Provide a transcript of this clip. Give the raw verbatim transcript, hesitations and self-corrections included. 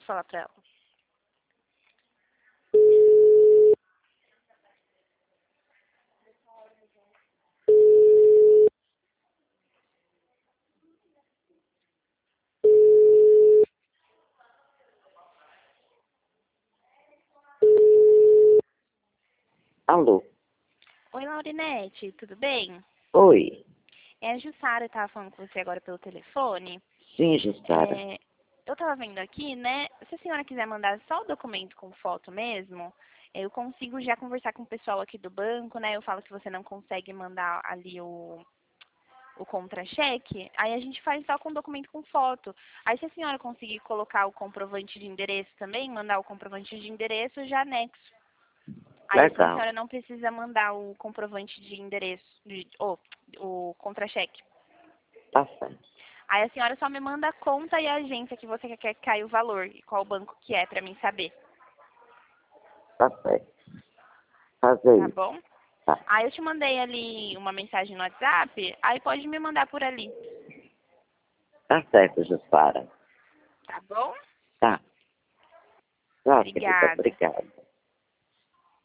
falar pra ela. Alô? Oi, Laurinete, tudo bem? Oi. É a Jussara, eu tava falando com você agora pelo telefone. Sim, Jussara. É, eu tava vendo aqui, né? Se a senhora quiser mandar só o documento com foto mesmo, eu consigo já conversar com o pessoal aqui do banco, né? Eu falo que você não consegue mandar ali o, o contra-cheque, aí a gente faz só com documento com foto. Aí se a senhora conseguir colocar o comprovante de endereço também, mandar o comprovante de endereço, eu já anexo. Aí assim a Legal. senhora não precisa mandar o comprovante de endereço, de, oh, o contra-cheque. Tá certo. Aí a senhora só me manda a conta e a agência que você quer que caia o valor e qual banco que é pra mim saber. Tá certo. Fazer Tá isso. bom? Tá. Aí eu te mandei ali uma mensagem no WhatsApp, aí pode me mandar por ali. Tá certo, Jussara. Tá bom? Tá. Tchau, querida. Obrigada. Obrigado.